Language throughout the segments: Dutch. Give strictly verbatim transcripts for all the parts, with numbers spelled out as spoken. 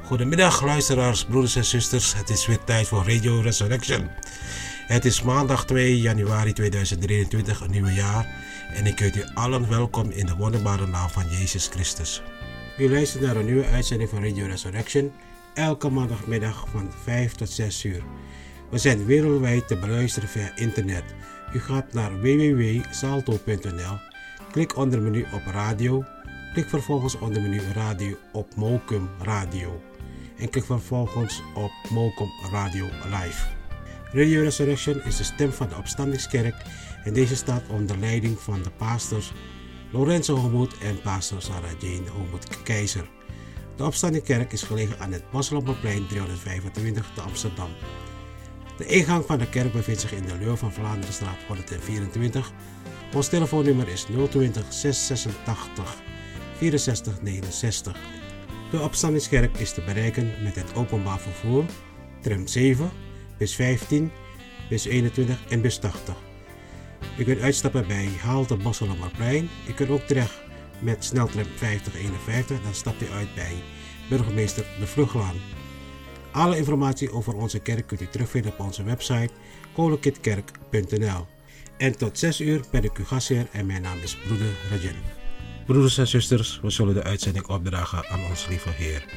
Goedemiddag luisteraars, broeders en zusters. Het is weer tijd voor Radio Resurrection. Het is maandag twee januari tweeduizend drieëntwintig, een nieuwe jaar. En ik heet u allen welkom in de wonderbare naam van Jezus Christus. U luistert naar een nieuwe uitzending van Radio Resurrection. Elke maandagmiddag van vijf tot zes uur. We zijn wereldwijd te beluisteren via internet. U gaat naar w w w punt salto punt n l. Klik onder menu op radio. Klik vervolgens onder menu radio op Mokum Radio. En klik vervolgens op Mokum Radio Live. Radio Resurrection is de stem van de Opstandingskerk en deze staat onder leiding van de pastors Lorenzo Homoed en pastor Sarah Jane Homoed Keizer. De Opstandingskerk is gelegen aan het Bosselopperplein driehonderdvijfentwintig te Amsterdam. De ingang van de kerk bevindt zich in de Leeuw van Vlaanderenstraat honderdvierentwintig. Ons telefoonnummer is nul twintig, zeshonderdzesentachtig, vierenzestig negenenzestig. De Opstandingskerk is te bereiken met het openbaar vervoer, tram zeven, bus vijftien, bus eenentwintig en bus tachtig. U kunt uitstappen bij Halte Bosselopperplein. U kunt ook terecht met sneltram vijftig eenenvijftig, dan stapt u uit bij burgemeester De Vluglaan. Alle informatie over onze kerk kunt u terugvinden op onze website kolenkitkerk punt n l. En tot zes uur ben ik uw gastheer en mijn naam is broeder Rajen. Broeders en zusters, we zullen de uitzending opdragen aan ons lieve Heer.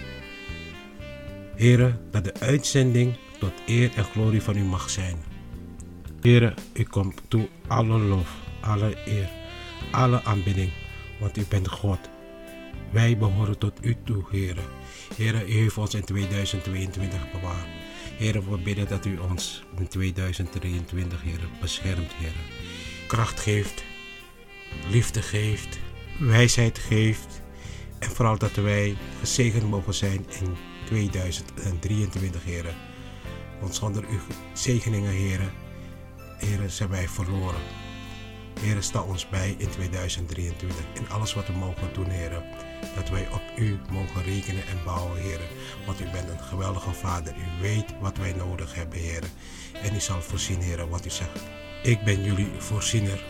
Heere, dat de uitzending tot eer en glorie van u mag zijn. Heere, u komt toe alle lof, alle eer, alle aanbidding, want u bent God. Wij behoren tot u toe, Heere. Heere, u heeft ons in tweeduizend tweeëntwintig bewaard. Heere, we bidden dat u ons in tweeduizend drieëntwintig, Heere, beschermt, Heere. Kracht geeft, liefde geeft, wijsheid geeft en vooral dat wij gezegend mogen zijn in tweeduizend drieëntwintig, Heere. Want zonder uw zegeningen, Heere, Heere, zijn wij verloren. Heere, sta ons bij in tweeduizend drieëntwintig in alles wat we mogen doen, Heere. Dat wij op u mogen rekenen en bouwen, Heere. Want u bent een geweldige Vader. U weet wat wij nodig hebben, Heere. En u zal voorzien, Heere, wat u zegt. Ik ben jullie voorziener.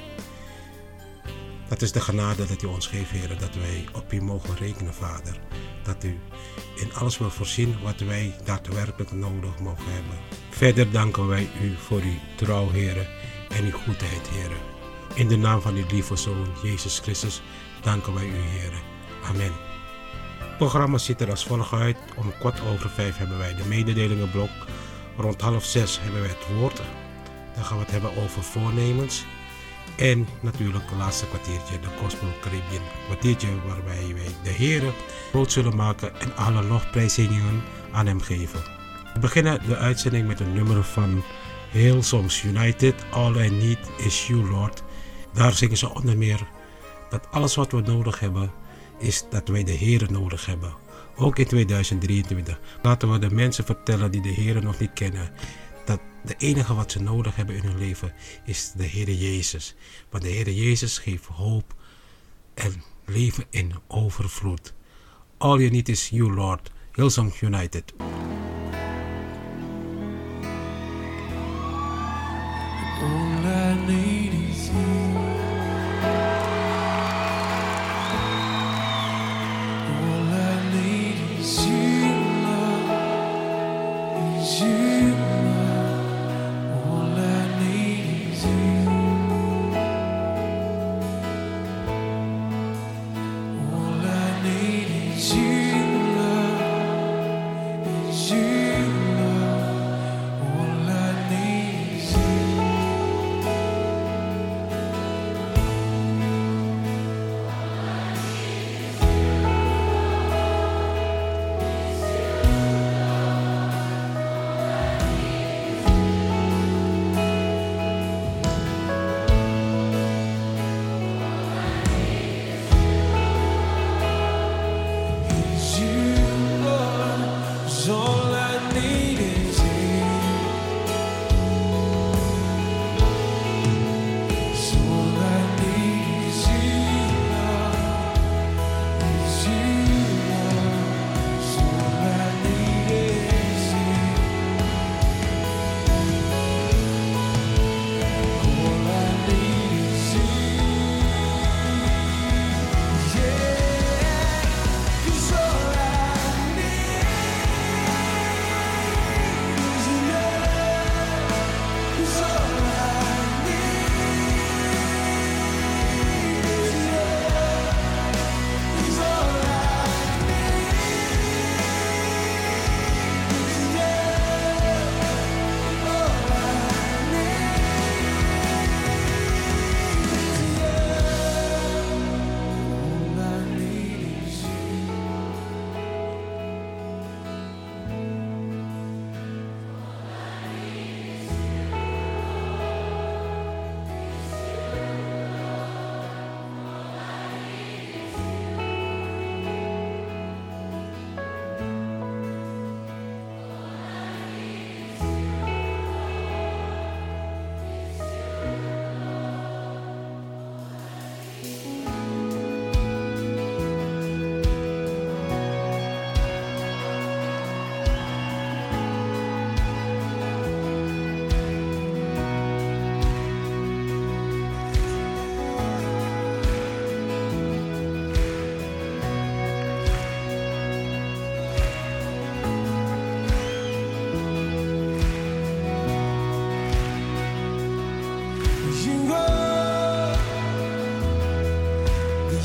Dat is de genade dat u ons geeft, Heere. Dat wij op u mogen rekenen, Vader. Dat u in alles wil voorzien wat wij daadwerkelijk nodig mogen hebben. Verder danken wij u voor uw trouw, Heere. En uw goedheid, Heere. In de naam van uw lieve Zoon, Jezus Christus, danken wij u, Heere. Amen. Het programma ziet er als volgt uit. Om kwart over vijf hebben wij de mededelingenblok. Rond half zes hebben wij het woord. Dan gaan we het hebben over voornemens. En natuurlijk het laatste kwartiertje, de Gospel Caribbean. Kwartiertje waarbij wij de Heere groot zullen maken en alle lofprijzingen aan hem geven. We beginnen de uitzending met een nummer van Hillsongs United. All I Need Is You, Lord. Daar zingen ze onder meer dat alles wat we nodig hebben is dat wij de Heere nodig hebben. Ook in tweeduizend drieëntwintig. Laten we de mensen vertellen die de Heere nog niet kennen, dat de enige wat ze nodig hebben in hun leven is de Heere Jezus. Want de Heere Jezus geeft hoop en leven in overvloed. All you need is you, Lord. Hillsong United. All I need is you. You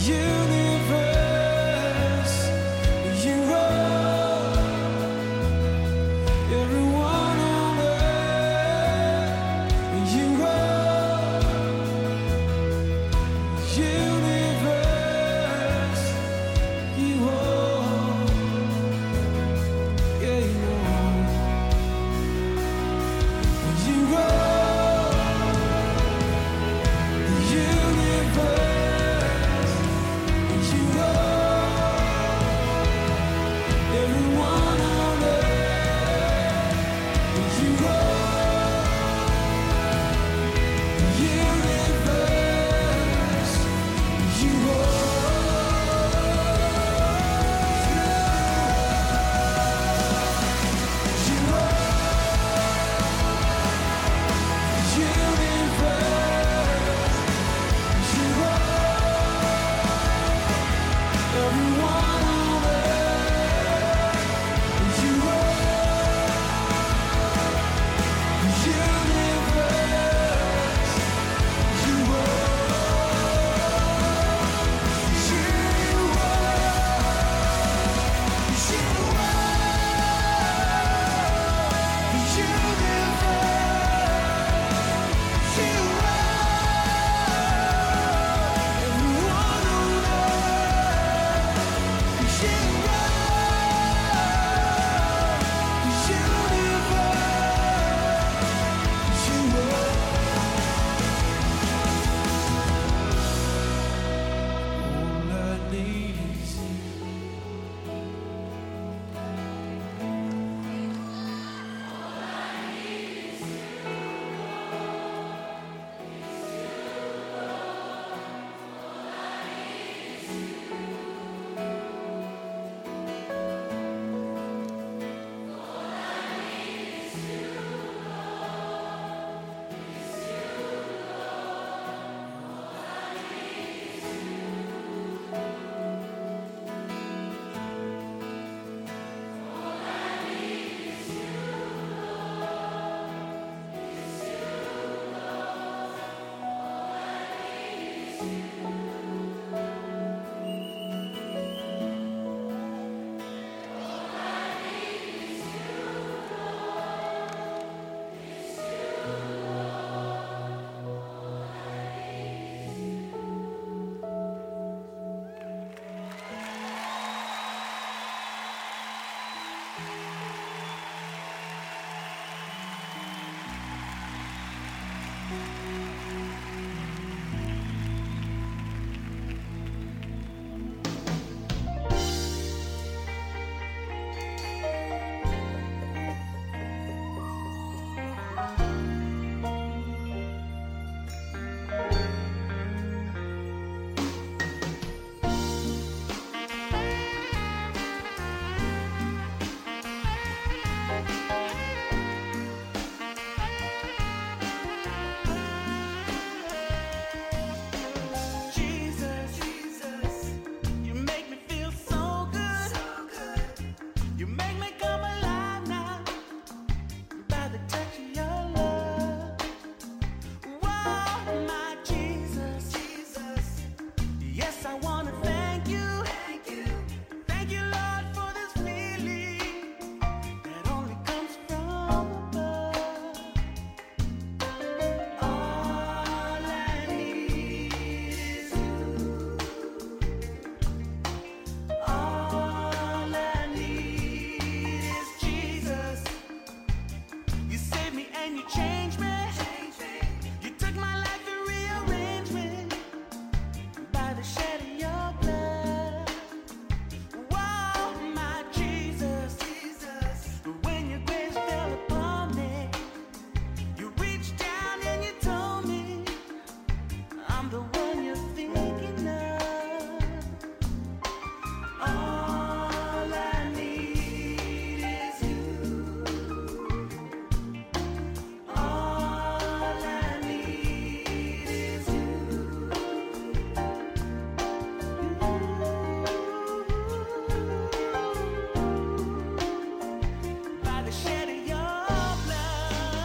universe. You are everyone on earth. You are universe. You are, yeah, you are. You are the universe. You are everyone on earth. You are the universe. You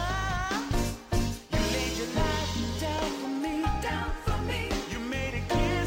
Down for me. You made it clear.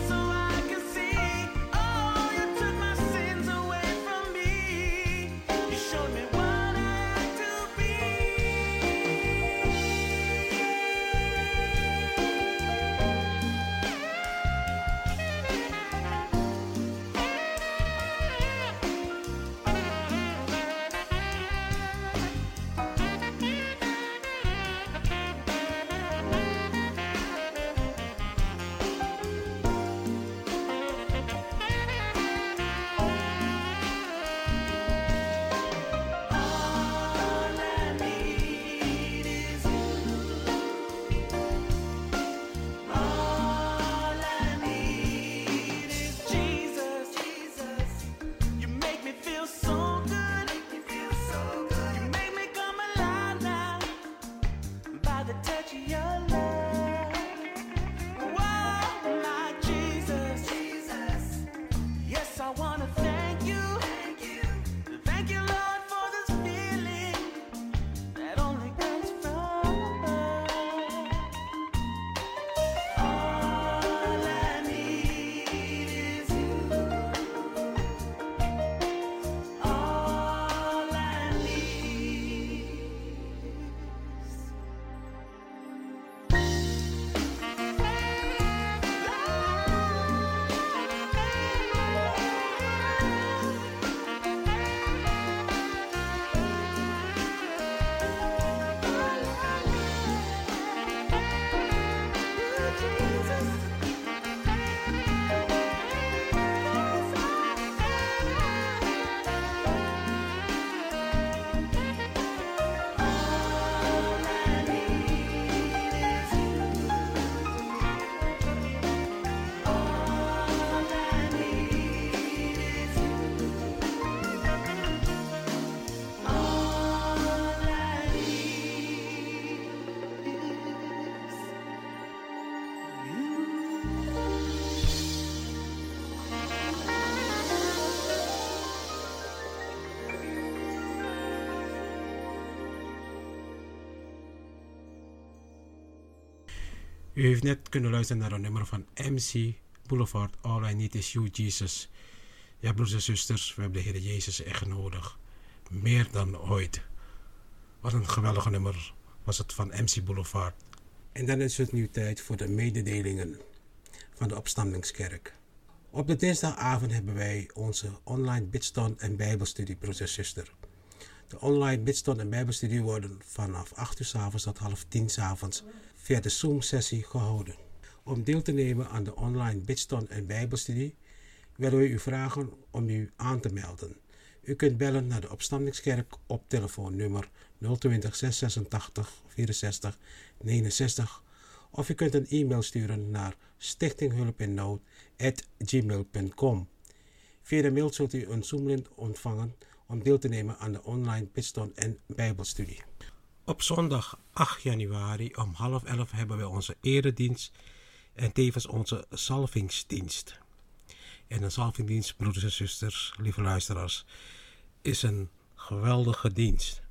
U heeft net kunnen luisteren naar een nummer van M C Boulevard, All I Need Is You, Jesus. Ja, broers en zusters, we hebben de Heer Jezus echt nodig. Meer dan ooit. Wat een geweldige nummer was het van M C Boulevard. En dan is het nu tijd voor de mededelingen van de Opstandingskerk. Op de dinsdagavond hebben wij onze online bidstond en bijbelstudie, broers en zusters. De online bidstond en bijbelstudie worden vanaf acht uur 's avonds tot half tien 's avonds via de Zoom-sessie gehouden. Om deel te nemen aan de online bidstond en bijbelstudie willen we u vragen om u aan te melden. U kunt bellen naar de Opstandingskerk op telefoonnummer nul twintig, zeshonderdzesentachtig, vierenzestig, negenenzestig of u kunt een e-mail sturen naar stichtinghulpinnood at gmail punt com. Via de mail zult u een Zoom-link ontvangen om deel te nemen aan de online bidstond en bijbelstudie. Op zondag acht januari om half elf hebben we onze eredienst en tevens onze salvingsdienst. En een salvingsdienst, broeders en zusters, lieve luisteraars, is een geweldige dienst.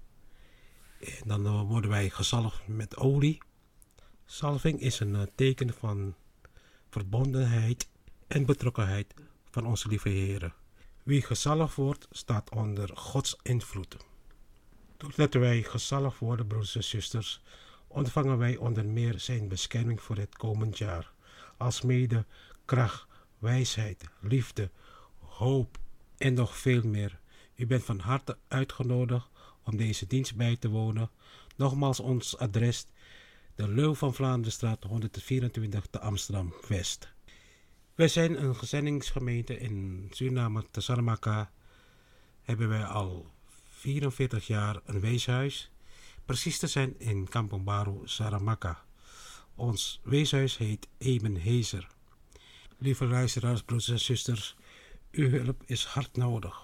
En dan worden wij gezalfd met olie. Salving is een teken van verbondenheid en betrokkenheid van onze lieve Heer. Wie gezalfd wordt, staat onder Gods invloed. Doordat wij gezalfd worden, broeders en zusters, ontvangen wij onder meer zijn bescherming voor het komend jaar. Alsmede kracht, wijsheid, liefde, hoop en nog veel meer. U bent van harte uitgenodigd om deze dienst bij te wonen. Nogmaals ons adres, de Leuw van Vlaanderenstraat honderdvierentwintig te Amsterdam-West. Wij zijn een gezendingsgemeente in Suriname, te Saramacca. Hebben wij al vierenveertig jaar een weeshuis. Precies te zijn in Kampong Baru, Saramacca. Ons weeshuis heet Ebenezer. Lieve luisteraars, broeders en zusters, uw hulp is hard nodig.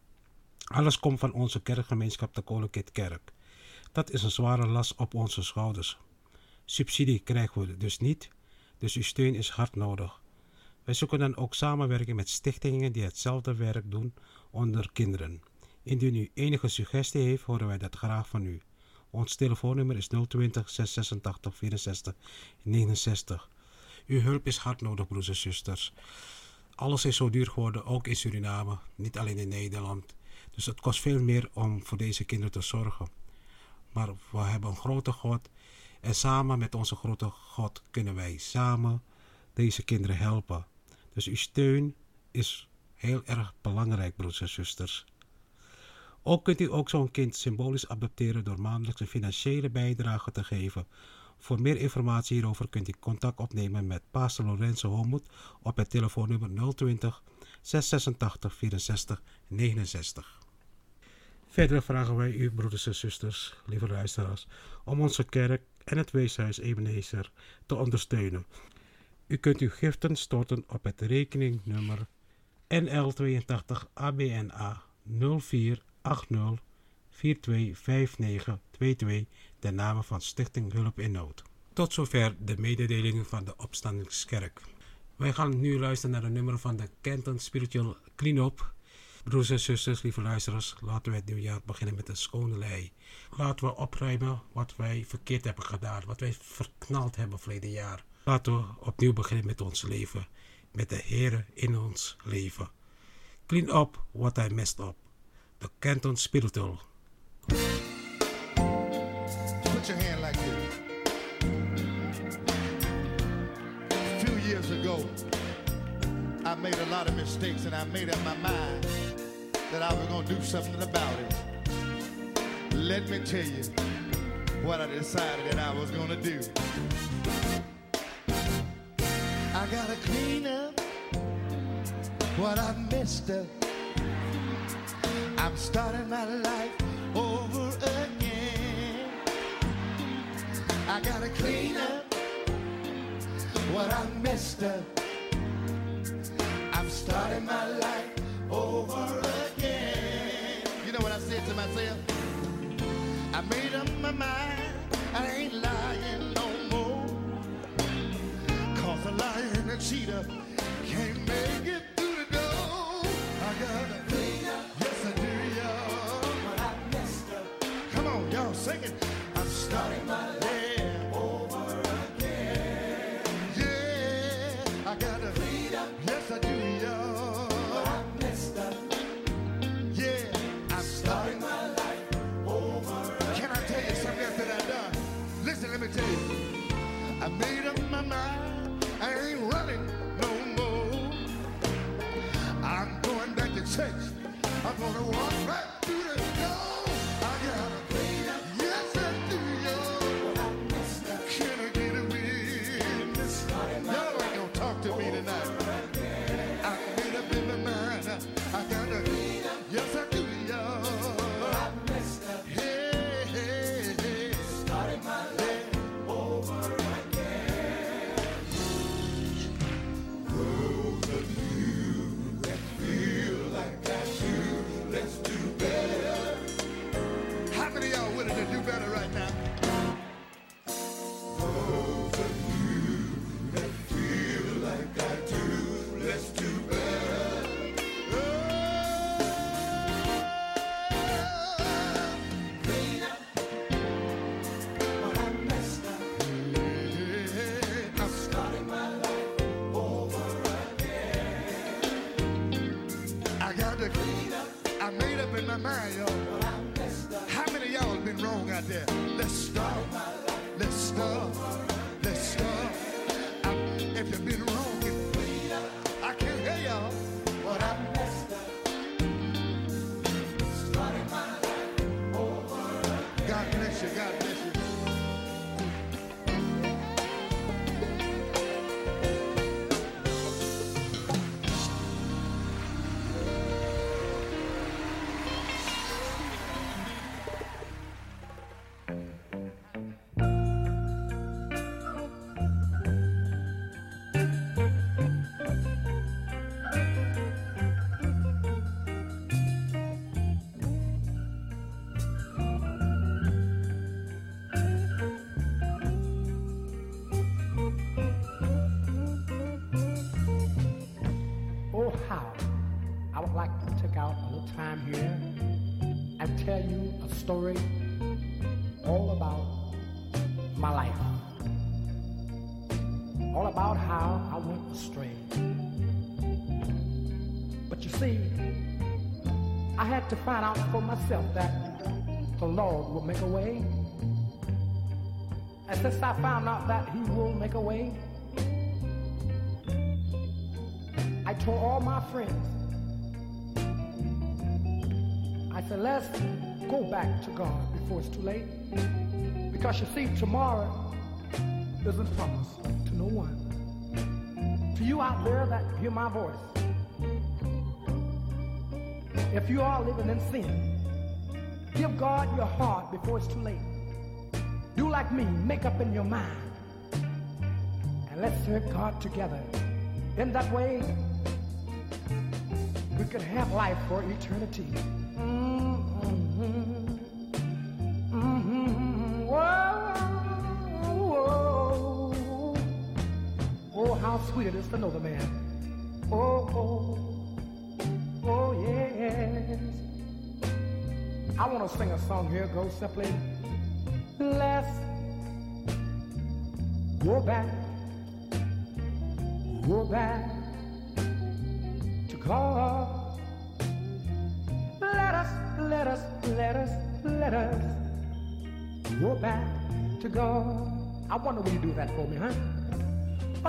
Alles komt van onze kerkgemeenschap, de Kolenkind Kerk. Dat is een zware last op onze schouders. Subsidie krijgen we dus niet, dus uw steun is hard nodig. Wij zoeken dan ook samenwerking met stichtingen die hetzelfde werk doen onder kinderen. Indien u enige suggestie heeft, horen wij dat graag van u. Ons telefoonnummer is nul twintig, zeshonderdzesentachtig, vierenzestig, negenenzestig. Uw hulp is hard nodig, broers en zusters. Alles is zo duur geworden, ook in Suriname, niet alleen in Nederland. Dus het kost veel meer om voor deze kinderen te zorgen. Maar we hebben een grote God en samen met onze grote God kunnen wij samen deze kinderen helpen. Dus uw steun is heel erg belangrijk, broers en zusters. Ook kunt u ook zo'n kind symbolisch adopteren door maandelijks een financiële bijdrage te geven. Voor meer informatie hierover kunt u contact opnemen met Pastor Lorenzo Homoet op het telefoonnummer nul twintig, zeshonderdzesentachtig, vierenzestig, negenenzestig. Verder vragen wij u, broeders en zusters, lieve luisteraars, om onze kerk en het weeshuis Ebenezer te ondersteunen. U kunt uw giften storten op het rekeningnummer N L tweeëntachtig A B N A nul vier acht nul vier twee vijf negen twee twee ten name van Stichting Hulp in Nood. Tot zover de mededelingen van de Opstandingskerk. Wij gaan nu luisteren naar een nummer van de Kenton Spiritual Clean-up. Broers en zusters, lieve luisteraars, laten we het nieuwjaar beginnen met een schone lei. Laten we opruimen wat wij verkeerd hebben gedaan, wat wij verknald hebben verleden jaar. Laten we opnieuw beginnen met ons leven, met de Heer in ons leven. Clean up what I messed up. The Kenton Spiritual. Put your hand like this. A few years ago, I made a lot of mistakes and I made up my mind that I was going to do something about it. Let me tell you what I decided that I was going to do. I got to clean up what I messed up. I'm starting my life over again. I gotta clean up what I messed up. I'm starting my life over again. You know what I said to myself? I made up my mind, I ain't lying no more. Cause a liar and a cheater can't make it through the door. I gotta clean up. Sing it. I'm starting my life over again. I got to clean up. Yes, I do, y'all. But I messed up. Yeah, I'm starting my life over. Can I tell you something else that I done? Listen, let me tell you. I made up my mind. I ain't running no more. I'm going back to church. I'm gonna walk right through the door. I gotta clean up. Yes, I do, y'all. Can I get a witness? Y'all ain't gonna talk to me tonight. I made up in my mind. I gotta clean up. Yes, I do, y'all. Hey, hey, hey. Starting my life over again. Those of you that feel like I do, let's do better. How many of y'all willing to do better right now? Those of you that feel like I do, let's do better. Oh, clean up what I messed up. I'm starting my life over again. I got to clean up. I made up in my mind, y'all. How many of y'all have been wrong out there? Let's start. Let's start. Let's start. I, if you've been wrong, I can't hear y'all. But I messed up. Starting my life over. God bless you. God bless you. Oh, how I would like to take out a little time here and tell you a story all about my life, all about how I went astray. But you see, I had to find out for myself that the Lord will make a way. And since I found out that He will make a way, I told all my friends, I said, let's go back to God before it's too late. Because you see, tomorrow isn't promised to no one. To you out there that hear my voice, if you are living in sin, give God your heart before it's too late. Do like me, make up in your mind, and let's serve God together. In that way, we could have life for eternity. Mm-hmm. Mm-hmm. Whoa, whoa. Oh, how sweet it is to know the man. Oh, oh, oh, yes. I want to sing a song here. Go simply. Let's go back, go back to God. Let us, let us, let us, let us go back to God. I wonder will you do that for me, huh? Oh,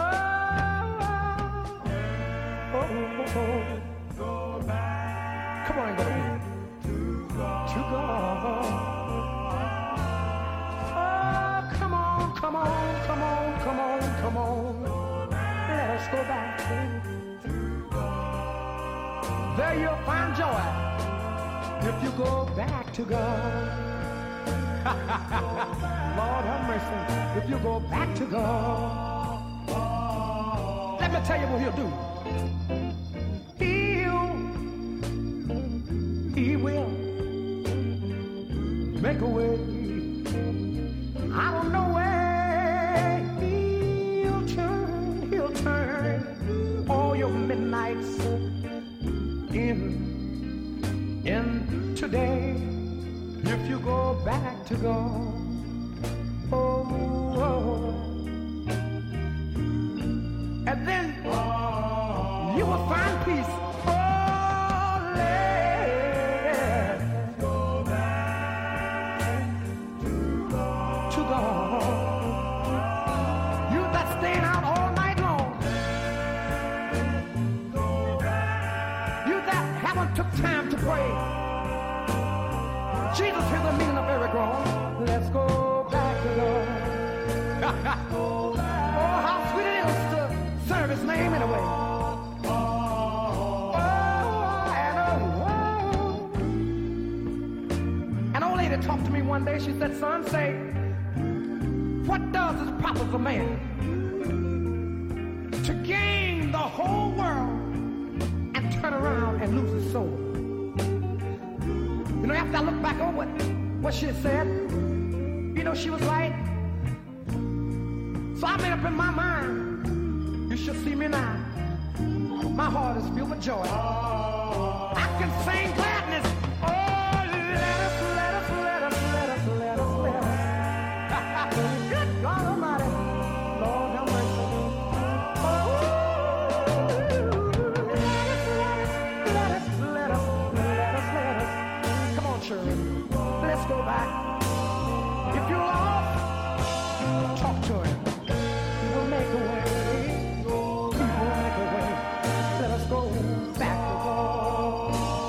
oh, oh, oh. Go back. Come on, go back to God. To God. Oh, come on, come on, come on, come on, come on. Let us go back to God. There you'll find joy. If you go back to God, Lord have mercy. If you go back to God, let me tell you what He'll do. He'll, He will make a way. I don't know where He'll turn. He'll turn all your midnights in. in today, if you go back to God. Oh, oh. and then you will find peace. Oh, let's go back to God. You that staying out all night long. You that haven't took time to pray. Jesus hears the meaning of every groan. Let's go back to God. Oh, how sweet it is to serve His name anyway. Oh, and oh, an old lady talked to me one day. She said, "Son, say, what does it profit a man to gain the whole world and turn around and lose his soul?" You know, after I look back over what, what she said, you know, she was right. So I made up in my mind, you should see me now. My heart is filled with joy. I can sing gladness. Oh, let us, let us, let us, let us, let us, let us. Good God Almighty, Lord have mercy. Oh, let us, let us, let us, let us, let us. Come on, children, let's go back. If you're lost, talk to Him. He will make a way. He will make a way. Let us go back to God.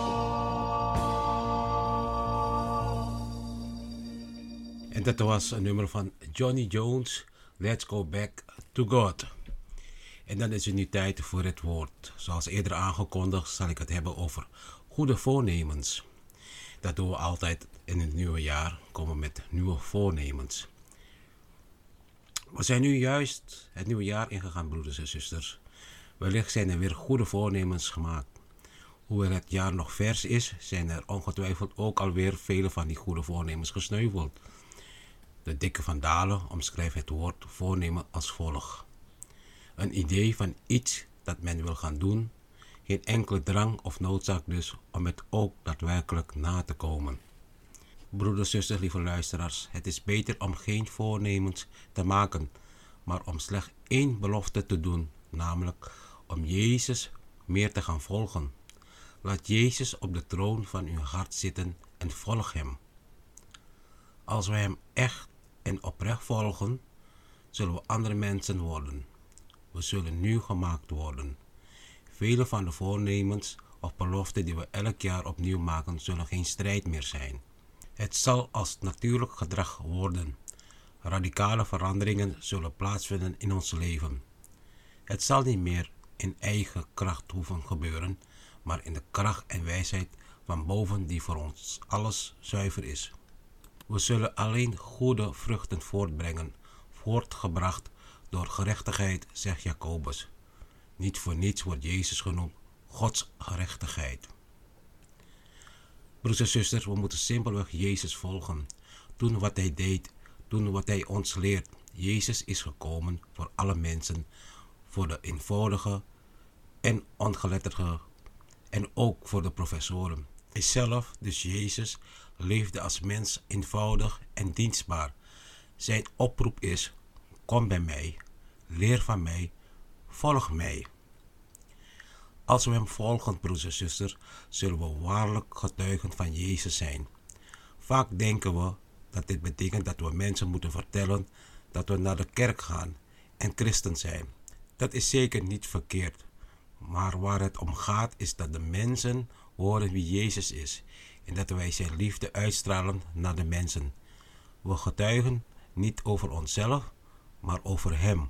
En dat was een nummer van Johnny Jones, Let's Go Back to God. En dan is het nu tijd voor het woord. Zoals eerder aangekondigd zal ik het hebben over goede voornemens. Dat doen we altijd in het nieuwe jaar, komen met nieuwe voornemens. We zijn nu juist het nieuwe jaar ingegaan, broeders en zusters. Wellicht zijn er weer goede voornemens gemaakt. Hoewel het jaar nog vers is, zijn er ongetwijfeld ook alweer vele van die goede voornemens gesneuveld. De dikke van Dalen omschrijft het woord voornemen als volgt. Een idee van iets dat men wil gaan doen, geen enkele drang of noodzaak dus om het ook daadwerkelijk na te komen. Broeders, zusters, lieve luisteraars, het is beter om geen voornemens te maken, maar om slechts één belofte te doen, namelijk om Jezus meer te gaan volgen. Laat Jezus op de troon van uw hart zitten en volg Hem. Als we Hem echt en oprecht volgen, zullen we andere mensen worden. We zullen nieuw gemaakt worden. Vele van de voornemens of beloften die we elk jaar opnieuw maken, zullen geen strijd meer zijn. Het zal als natuurlijk gedrag worden. Radicale veranderingen zullen plaatsvinden in ons leven. Het zal niet meer in eigen kracht hoeven gebeuren, maar in de kracht en wijsheid van boven die voor ons alles zuiver is. We zullen alleen goede vruchten voortbrengen, voortgebracht door gerechtigheid, zegt Jacobus. Niet voor niets wordt Jezus genoemd Gods gerechtigheid. Broers en zusters, we moeten simpelweg Jezus volgen. Doen wat Hij deed, doen wat Hij ons leert. Jezus is gekomen voor alle mensen, voor de eenvoudige en ongeletterde en ook voor de professoren. Hij zelf, dus Jezus, leefde als mens eenvoudig en dienstbaar. Zijn oproep is: kom bij mij, leer van mij, volg mij. Als we Hem volgen, broers en zusters, zullen we waarlijk getuigen van Jezus zijn. Vaak denken we dat dit betekent dat we mensen moeten vertellen dat we naar de kerk gaan en christen zijn. Dat is zeker niet verkeerd. Maar waar het om gaat is dat de mensen horen wie Jezus is en dat wij zijn liefde uitstralen naar de mensen. We getuigen niet over onszelf, maar over Hem.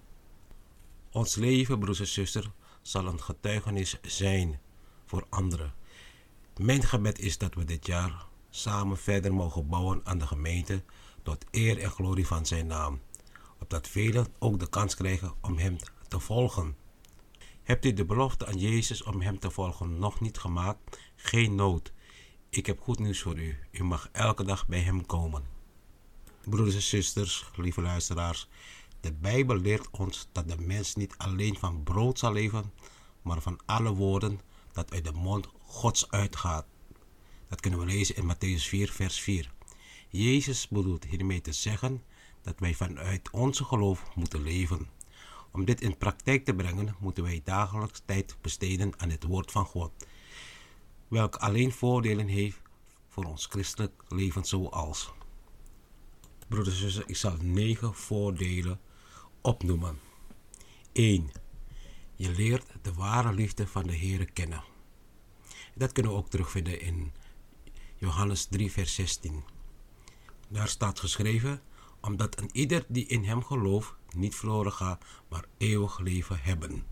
Ons leven, broers en zusters, zal een getuigenis zijn voor anderen. Mijn gebed is dat we dit jaar samen verder mogen bouwen aan de gemeente tot eer en glorie van zijn naam, opdat velen ook de kans krijgen om Hem te volgen. Hebt u de belofte aan Jezus om Hem te volgen nog niet gemaakt? Geen nood. Ik heb goed nieuws voor u. U mag elke dag bij Hem komen. Broeders en zusters, lieve luisteraars, de Bijbel leert ons dat de mens niet alleen van brood zal leven, maar van alle woorden dat uit de mond Gods uitgaat. Dat kunnen we lezen in Mattheüs vier, vers vier. Jezus bedoelt hiermee te zeggen dat wij vanuit onze geloof moeten leven. Om dit in praktijk te brengen, moeten wij dagelijks tijd besteden aan het woord van God, welk alleen voordelen heeft voor ons christelijk leven zoals. Broeders en zusters, ik zal negen voordelen opnoemen. één. Je leert de ware liefde van de Heere kennen. Dat kunnen we ook terugvinden in Johannes drie vers zestien. Daar staat geschreven, omdat een ieder die in hem gelooft niet verloren gaat, maar eeuwig leven hebben.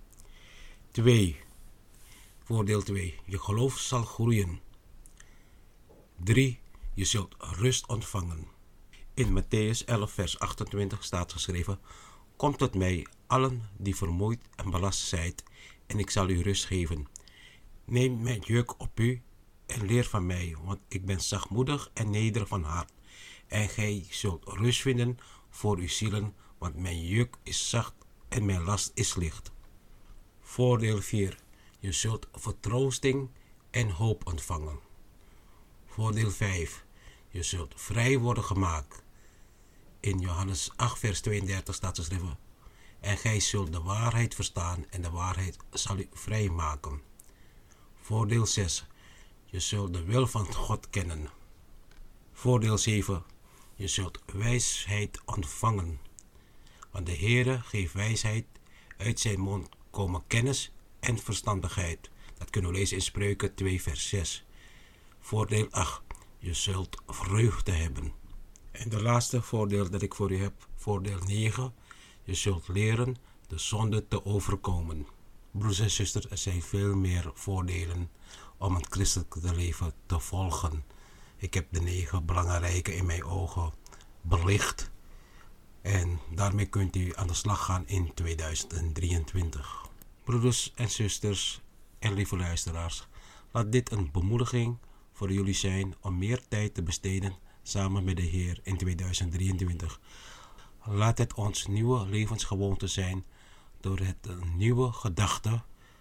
twee. Voordeel twee. Je geloof zal groeien. drie. Je zult rust ontvangen. In Mattheüs elf vers achtentwintig staat geschreven, kom tot mij, allen die vermoeid en belast zijt, en ik zal u rust geven. Neem mijn juk op u en leer van mij, want ik ben zachtmoedig en nederig van hart. En gij zult rust vinden voor uw zielen, want mijn juk is zacht en mijn last is licht. Voordeel vier. Je zult vertroosting en hoop ontvangen. Voordeel vijf. Je zult vrij worden gemaakt. In Johannes acht vers tweeëndertig staat geschreven, en gij zult de waarheid verstaan en de waarheid zal u vrij maken. Voordeel zes. Je zult de wil van God kennen. Voordeel zeven. Je zult wijsheid ontvangen. Want de Heere geeft wijsheid, uit zijn mond komen kennis en verstandigheid. Dat kunnen we lezen in Spreuken twee vers zes. Voordeel acht. Je zult vreugde hebben. En de laatste voordeel dat ik voor u heb, voordeel negen. Je zult leren de zonde te overkomen. Broers en zusters, er zijn veel meer voordelen om het christelijke leven te volgen. Ik heb de negen belangrijke in mijn ogen belicht. En daarmee kunt u aan de slag gaan in tweeduizend drieëntwintig. Broeders en zusters en lieve luisteraars, laat dit een bemoediging voor jullie zijn om meer tijd te besteden samen met de Heer in tweeduizend drieëntwintig. Laat het ons nieuwe levensgewoonte zijn door het een nieuwe gedachte,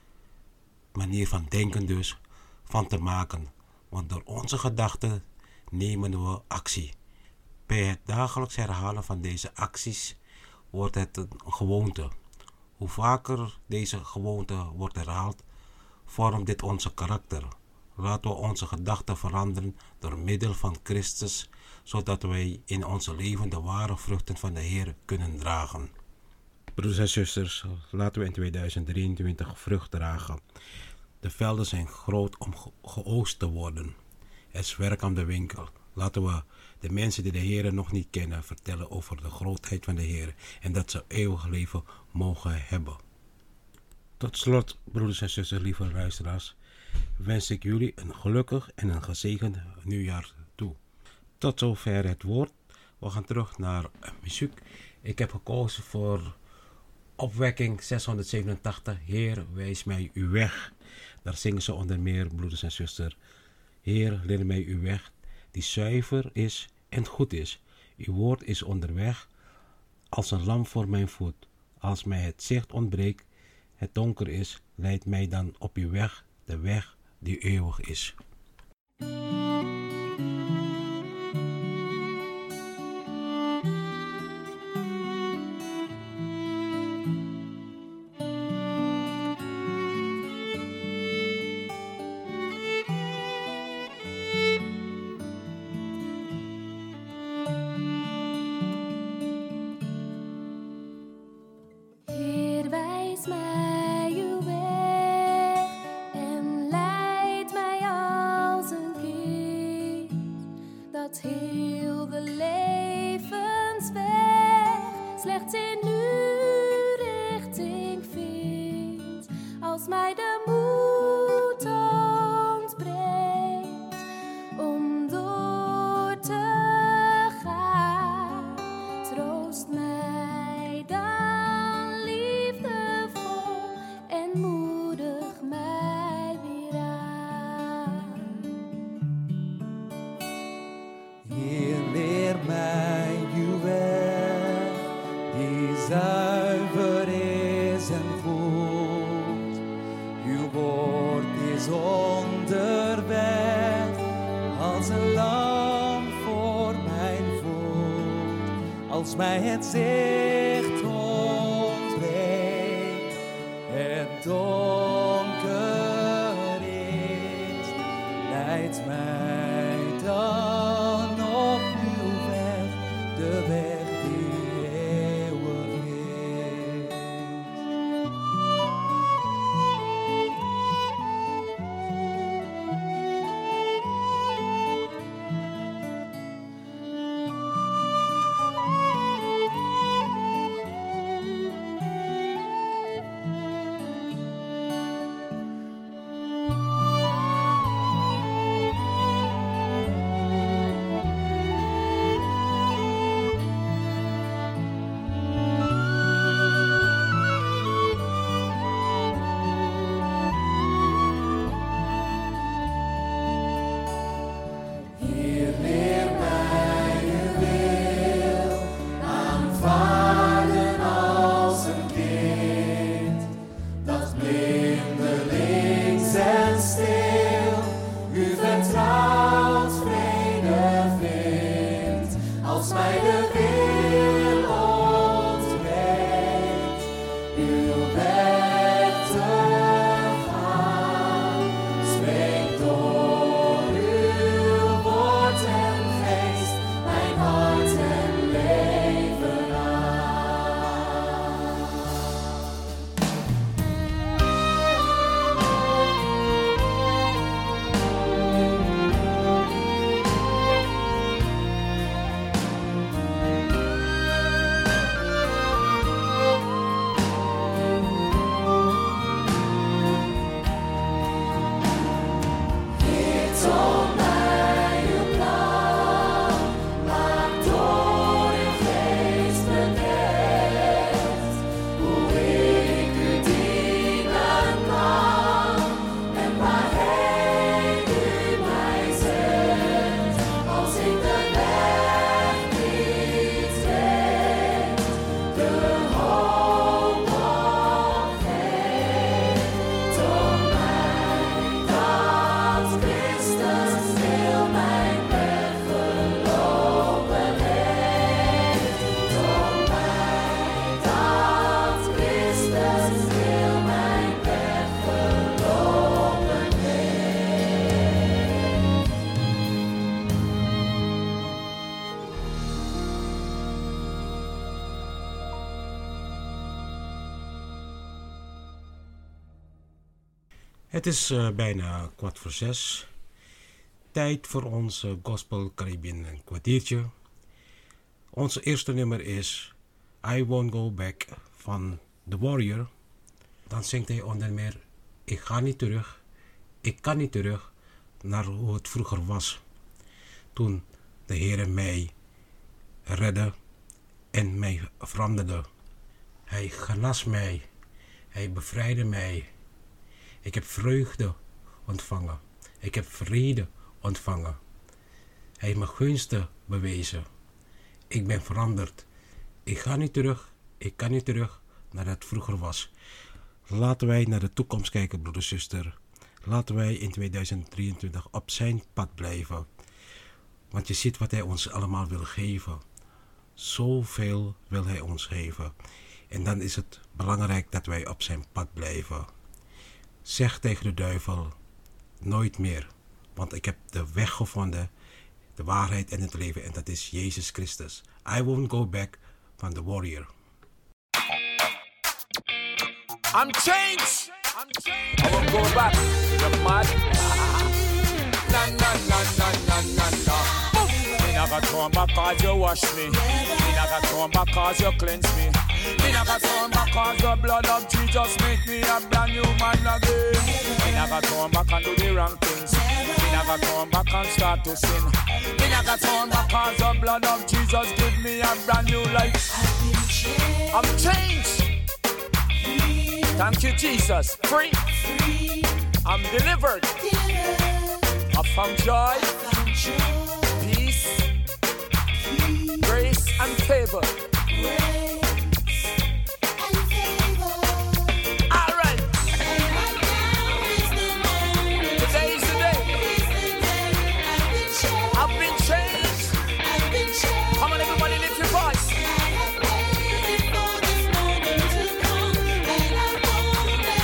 manier van denken dus, van te maken. Want door onze gedachten nemen we actie. Bij het dagelijks herhalen van deze acties wordt het een gewoonte. Hoe vaker deze gewoonte wordt herhaald, vormt dit onze karakter. Laten we onze gedachten veranderen door middel van Christus, zodat wij in onze leven de ware vruchten van de Heer kunnen dragen. Broeders en zusters, laten we in tweeduizend drieëntwintig vrucht dragen. De velden zijn groot om ge- geoogst te worden. Er is werk aan de winkel. Laten we de mensen die de Heer nog niet kennen vertellen over de grootheid van de Heer en dat ze eeuwig leven mogen hebben. Tot slot, broeders en zusters, lieve luisteraars, wens ik jullie een gelukkig en een gezegend nieuwjaar toe. Tot zover het woord. We gaan terug naar muziek. Ik heb gekozen voor opwekking zeshonderdzevenentachtig. Heer, wijs mij uw weg. Daar zingen ze onder meer, broeders en zusters. Heer, leer mij uw weg, die zuiver is en goed is. Uw woord is onderweg, als een lamp voor mijn voet. Als mij het zicht ontbreekt, het donker is, leid mij dan op uw weg, de weg die eeuwig is. Heer, wijs mij uw weg en leid mij als een kind dat heel de levensweg slechts in uw richting vindt. Als mij de moed ontbreekt om door te gaan, troost mij dan liefdevol en moedig mij weer aan. Heer, leer mij uw weg, die zuiver is en goed. Uw woord is onderweg, als een lamp voor mijn voet. Als mij het zicht ontbreekt, het donker is, leidt mij dan op uw weg, de weg die eeuwig is. Het is uh, bijna kwart voor zes. Tijd voor ons uh, Gospel Caribbean een kwartiertje. Onze eerste nummer is I Won't Go Back van The Warrior. Dan zingt hij onder meer: ik ga niet terug, ik kan niet terug naar hoe het vroeger was. Toen de Heere mij redde en mij veranderde. Hij genas mij, hij bevrijdde mij. Ik heb vreugde ontvangen. Ik heb vrede ontvangen. Hij heeft me gunsten bewezen. Ik ben veranderd. Ik ga niet terug. Ik kan niet terug naar het vroeger was. Laten wij naar de toekomst kijken, broeder en zuster. Laten wij in tweeduizend drieëntwintig op zijn pad blijven. Want je ziet wat hij ons allemaal wil geven. Zoveel wil hij ons geven. En dan is het belangrijk dat wij op zijn pad blijven. Zeg tegen de duivel: nooit meer. Want ik heb de weg gevonden, de waarheid en het leven. En dat is Jezus Christus. I won't go back van The Warrior. I'm changed. I'm changed. I won't go back. You're mad. Na na na na na na na. Me not gonna turn back 'cause you wash me. Me not gonna turn back 'cause you cleanse me. Me not gonna turn back 'cause the blood of Jesus make me a brand new man again. Me not gonna turn back and do the wrong things. Me not gonna turn back and start to sin. Me not gonna turn back 'cause the blood of Jesus give me a brand new life. I'm changed. Thank you, Jesus. Free. Free. I'm delivered. delivered. I found joy, I found joy. Peace, Peace. Grace and favor. Grace and favor. All right. And right now is the moment. Today is the day. Is the day. I've been changed. I've been changed. I've been changed. Come on, everybody, lift your voice. I have waited for this moment to come, and I won't let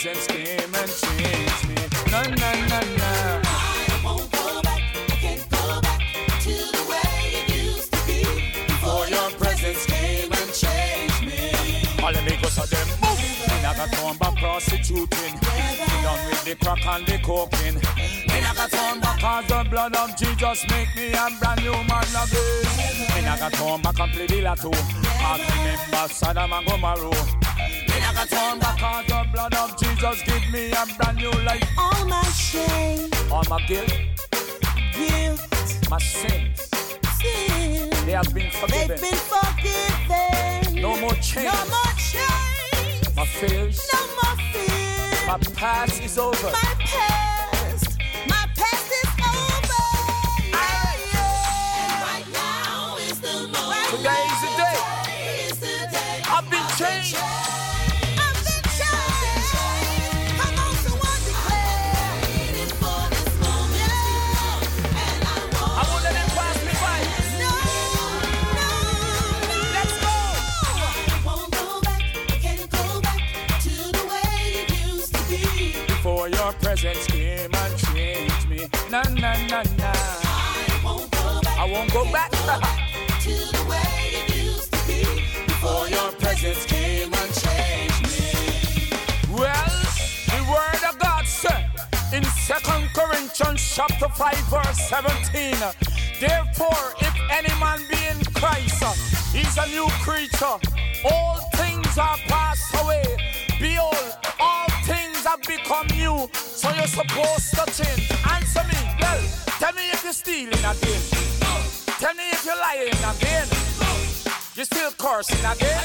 presence came and changed me. Na na na na. I won't go back, I can't go back to the way it used to be. Before your presence came and changed me. All the amigos of them move. Me not gonna turn back prostituting. Me done with the crack and the cocaine. Me not gonna turn back cause the blood of Jesus make me a brand new man again. Me not gonna turn back and play the lotto. I remember Sodom and Gomorrah. Me not gonna turn back cause the blood of Jesus give me a brand new life. All my shame, All my guilt, guilt, my sins, sin, they have been forgiven. they've been forgiven. No more chains. No more chains. My fears, No more fear. my past is over. My past, my past is over. Yeah, yeah. And right now is the moment. Today is the day. Today is the day. I've been changed. I've been changed. Come on, someone declare. Waiting for this moment. And I won't. I won't let it pass me by. No, no, no. Let's go. I won't go back. I can't go back to the way it used to be. Before your presence came and changed me. Na na na na. I won't go back. I won't go back. To the way it used to be. Before your presence came and changed me. Well, the word of God said in Second Corinthians chapter five verse seventeen. Therefore, if any man be in Christ, he's a new creature. All things are passed away. Behold, all things have become new. So you're supposed to change. Answer me. Well, tell me if you're stealing again. Tell me if you're lying again. You're still cursing again.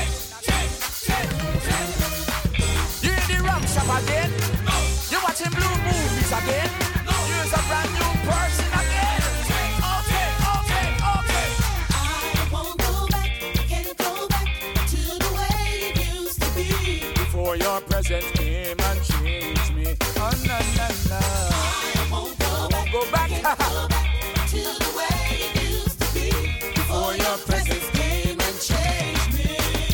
You in the wrong shop again. You're watching blue movies again. You're a brand new person again. Okay, okay, okay. I won't go back, can't go back to the way it used to be. Before your presence came and changed me. Oh, na, na, na. I won't go back, Go back. go back to the way it used to be. Before your presence came and changed me.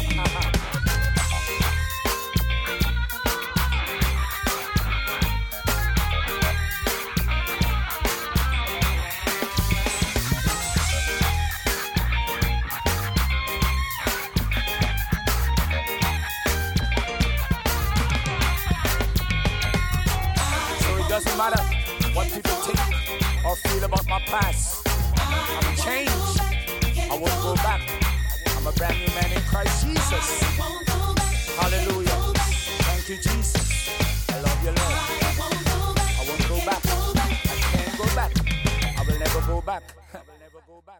So it doesn't matter what people think or feel about my past. I'm changed. I won't go back. I'm a brand new man in Christ Jesus. Hallelujah. Thank you, Jesus. I love you, Lord. I won't go back. I can't go back. I will never go back. I will never go back.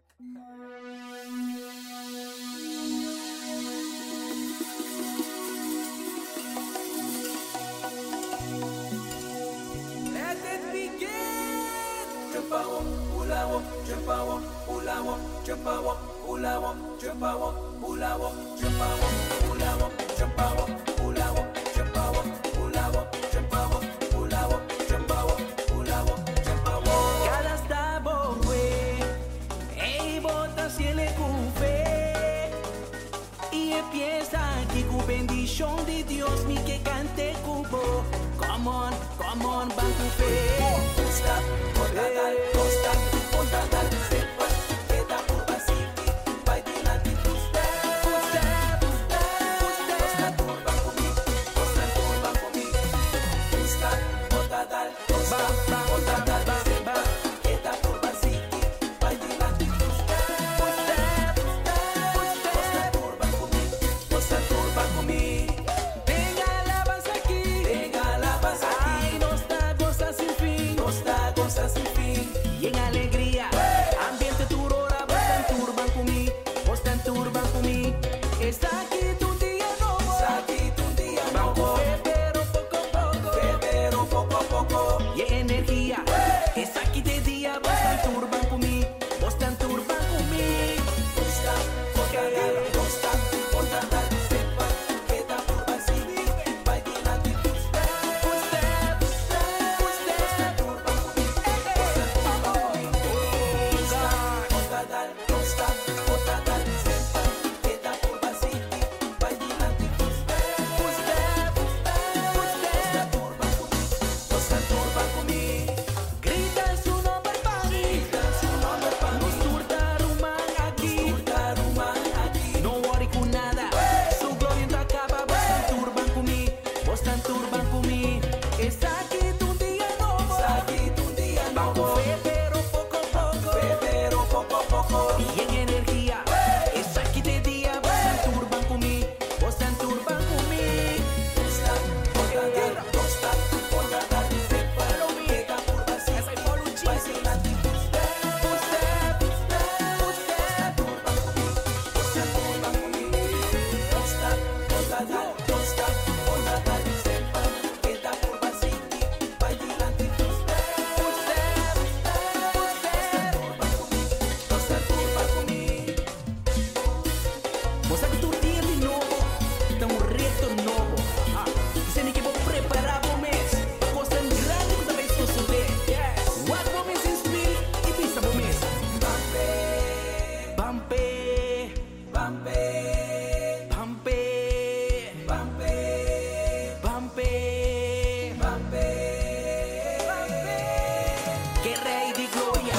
Let it begin. Jump out, hula walk, jump out, hula walk, jump out, hula walk, jump out, hula walk, jump out, hula walk, jump out, hula walk, jump out, hula walk, jump out, hula walk, jump out, hula walk, jump out. Cada está bom, ei, bota se ele com fé y empieza aquí con bendición de Dios, mi que cante cubo. Come on, come on, back to faith. Stop, contagal, constant, contagal, sepa, queda por basiki, vai delante de usted. Usted, usted, usted. Costa turba comigo, costa turba comigo. Stop, contagal, constant, contagal, sepa, queda por basiki, vai delante de usted. Usted, usted, costa turba comigo, costa turba comigo. Venga la base aquí, venga la base aquí. Ay, nos da goza sin fin, nos da goza sin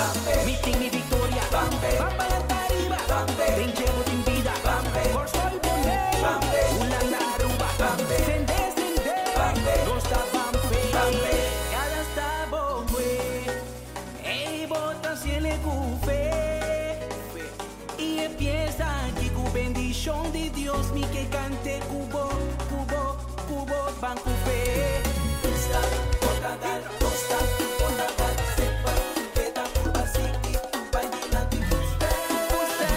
Bambe. Meeting mi victoria. Bambe. Bamba la tariba. Bambe. Brinquemos en vida. Bambe. Por soy bonde. Bambe. Ulanda Aruba. Bambe. Sende, sende. Bambe. No está bambe. Bambe. Cada está bombe. Ey, bota si le cufe. Y empieza aquí cu bendición de Dios. Mi que cante cubo, cubo, cubo, banco fe. Costa, Portugal, Costa, Portugal, Sepa, Peta, Cuba, City, Paginati, Costa, Costa,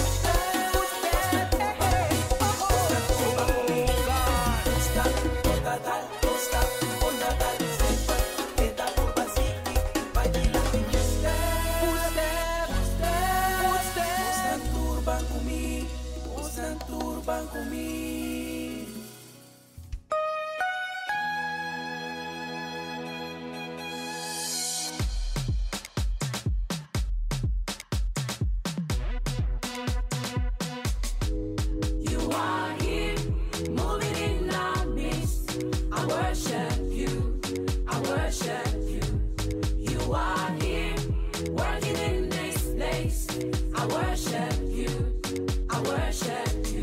Portugal, Costa, Portugal, Sepa, Peta, Cuba, City, Paginati, Costa, Costa, Turban Kumi, Costa, Turban Kumi. You are here, moving in our midst. I worship you, I worship you. You are here, working in this place. I worship you, I worship you.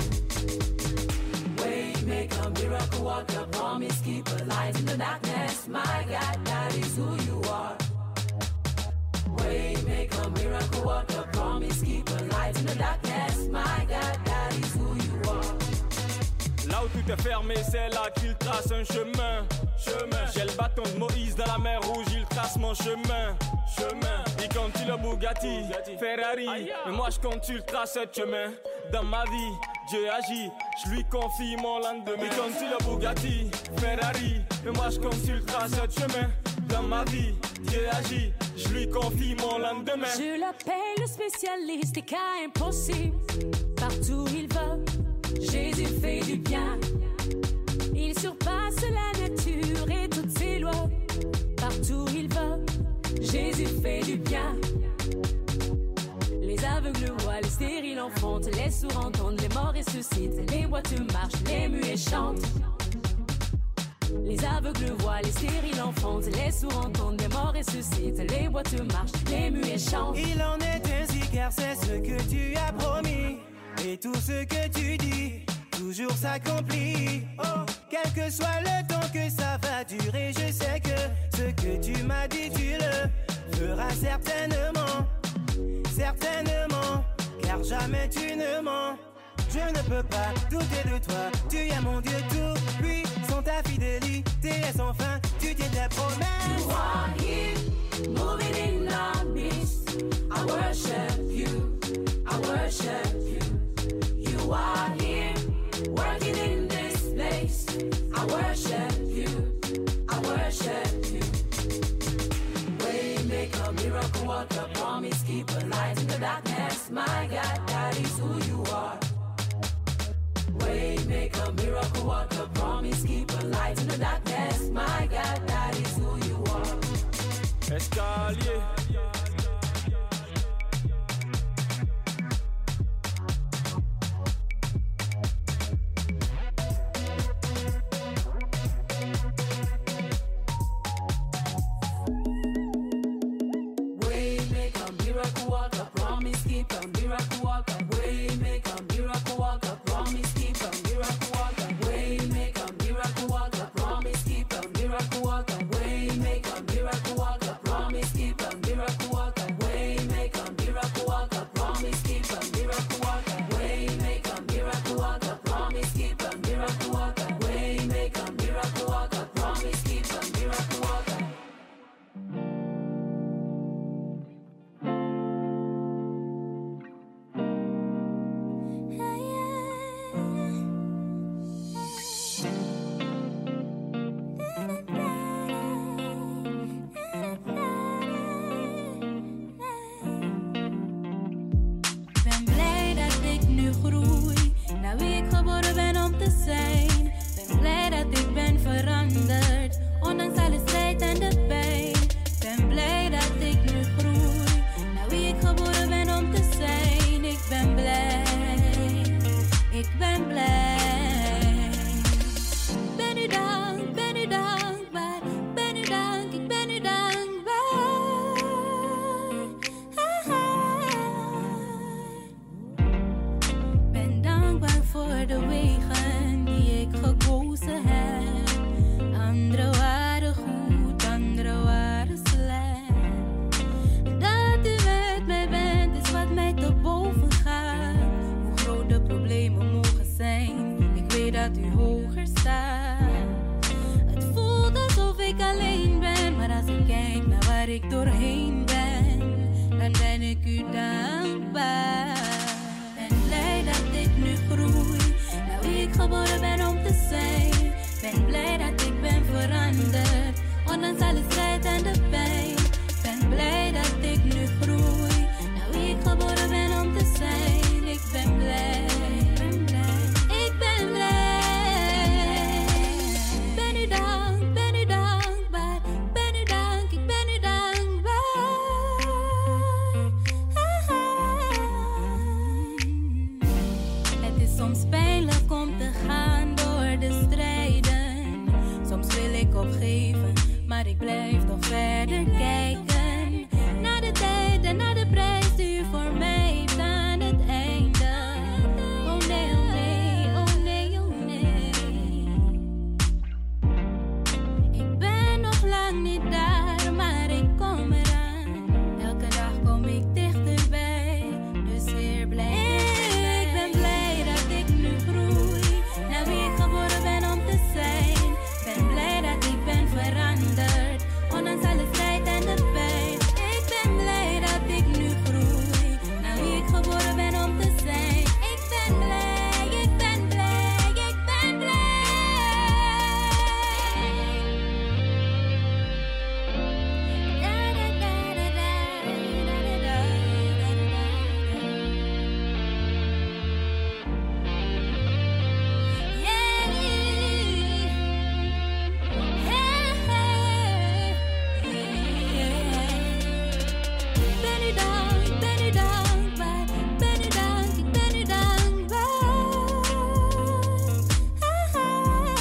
Waymaker, miracle worker, promise keeper, light in the darkness. My God, that is who you are. Waymaker, miracle worker, promise keeper, light in the darkness. My God, that is who you are. Là où tout est fermé, c'est là qu'il trace un chemin. Chemin. J'ai le bâton de Moïse dans la mer rouge, il trace mon chemin. Chemin. Il compte le Bugatti, Ferrari. Mais moi je compte sur le trace ce chemin. Dans ma vie, Dieu agit, je lui confie mon lendemain. Il compte le Bugatti, Ferrari. Mais moi je compte sur le trace ce chemin. Dans ma vie, Dieu agit, je lui confie mon lendemain. Je l'appelle le spécialiste des cas impossibles. Partout il va, Jésus fait du bien. Il surpasse la nature et toutes ses lois. Partout il va, Jésus fait du bien. Les aveugles voient, les stériles enfantent, les sourds entendent, les morts ressuscitent, les boiteux marchent, les muets chantent. Les aveugles voient, les stériles enfantent, les sourds entendent, les morts ressuscitent, les boiteux marchent, les muets chantent. Il en est ainsi car c'est ce que tu as promis. Et tout ce que tu dis, toujours s'accomplit. Oh, quel que soit le temps que ça va durer, je sais que ce que tu m'as dit, tu le feras certainement. Certainement, car jamais tu ne mens. Je ne peux pas douter de toi, tu es mon Dieu tout puissant, ta fidélité est sans fin, tu t'es tes promesses. You are here, moving in our midst. I worship you, I worship you. You are here, working in this place. I worship you, I worship you. Waymaker, miracle worker, promise keeper, light in the darkness. My God, that is who you are. Waymaker, miracle worker, promise keeper, light in the darkness. My God, that is who you are. Escalier. Waymaker, miracle worker, promise keeper, miracle worker. Waymaker, miracle worker, promise keeper, miracle worker. Waymaker, miracle worker, promise keeper, miracle worker. Waymaker, miracle worker, promise keeper, miracle ik doorheen ben, dan ben ik u dankbaar. Ben blij dat ik nu groei, naar wie ik geboren ben om te zijn. Ben blij dat ik ben veranderd, ondanks alle strijd en de pijn. Ben blij dat ik nu groei, naar wie ik geboren ben om te zijn. Ik ben blij, ben blij, ik ben blij. Ben u dank, ben u dankbaar, ben u dank, ik ben u dankbaar. Ah, ah. Het is soms pijnlijk om te gaan door de strijden. Soms wil ik opgeven, maar ik blijf toch verder kijken. Naar de tijd en naar de prijs die u voor mij heeft aan het einde. Oh nee, oh nee, oh nee, oh nee. Ik ben nog lang niet daar, maar ik kom eraan. Elke dag kom ik dichterbij, dus weer blij. Ik ben blij dat ik nu groei, naar wie ik geboren ben om te zijn. Ben blij dat ik ben veranderd, ondanks alle strijd en de pijn. Ik ben blij dat ik nu groei, naar wie ik geboren ben om te zijn. Ik ben blij, ik ben blij, ik ben blij. Da, da, da, da, da, da, da, da, Ben u dank, ben u dankbaar, ben u dank, ik ben u dankbaar. Ah, ah.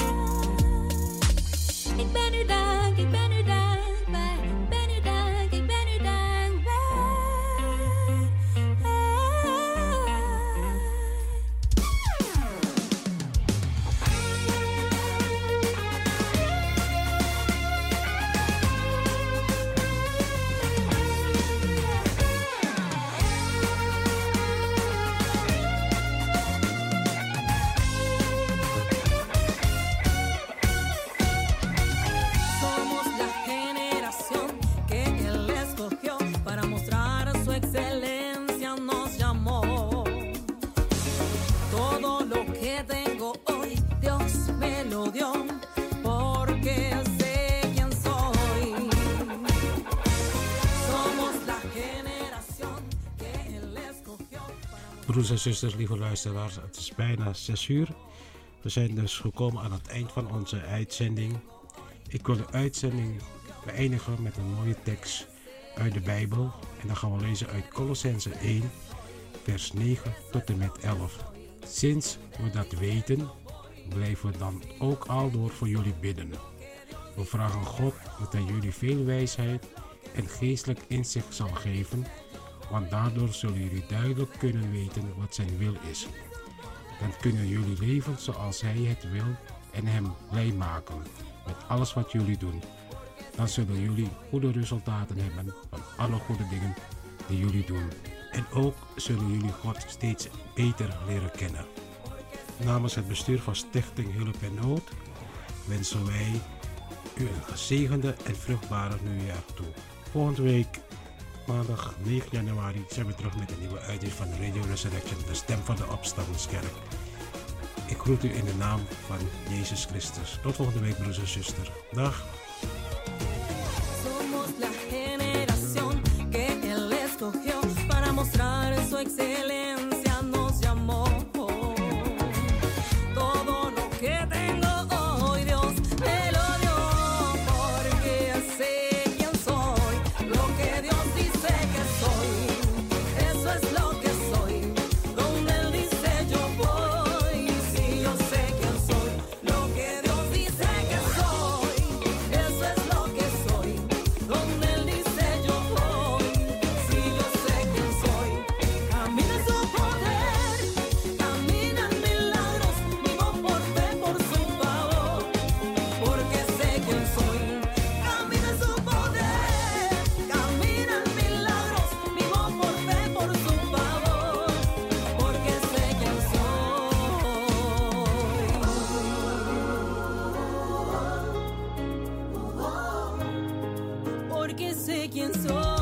Ik ben u dank, ik ben u dankbaar, ben u dank, ik ben u dankbaar. Somos la generación que Él escogió para mostrar su excelencia, nos llamó. Todo lo que tengo hoy, Dios me lo dio, porque sé quién soy. Somos la generación que Él escogió para Broers en zusters, lieve luisteraars, het is bijna zes uur. We zijn dus gekomen aan het eind van onze uitzending. Ik wil de uitzending beëindigen met een mooie tekst uit de Bijbel. En dan gaan we lezen uit Kolossenzen één, vers negen tot en met elf. Sinds we dat weten, blijven we dan ook aldoor voor jullie bidden. We vragen God dat hij jullie veel wijsheid en geestelijk inzicht zal geven, want daardoor zullen jullie duidelijk kunnen weten wat zijn wil is. Dan kunnen jullie leven zoals hij het wil en hem blij maken met alles wat jullie doen. Dan zullen jullie goede resultaten hebben van alle goede dingen die jullie doen. En ook zullen jullie God steeds beter leren kennen. Namens het bestuur van Stichting Hulp en Nood wensen wij u een gezegende en vruchtbare nieuwjaar toe. Volgende week, maandag negen januari, zijn we terug met een nieuwe uitzending van Radio Resurrection, de stem van de opstandingskerk. Ik groet u in de naam van Jezus Christus. Tot volgende week, broers en zusters. Dag. Somos la generación que Él escogió para mostrar su excelencia, nos llamó. Todo lo que tengo hoy, Dios me lo dio, porque sé quién soy, lo que Dios dice que soy, eso es lo que soy. Donde Él dice yo voy, si yo sé quién soy, lo que Dios dice que soy, eso es lo que soy. Donde Él dice yo voy, si yo sé quién soy, camina su quién soy.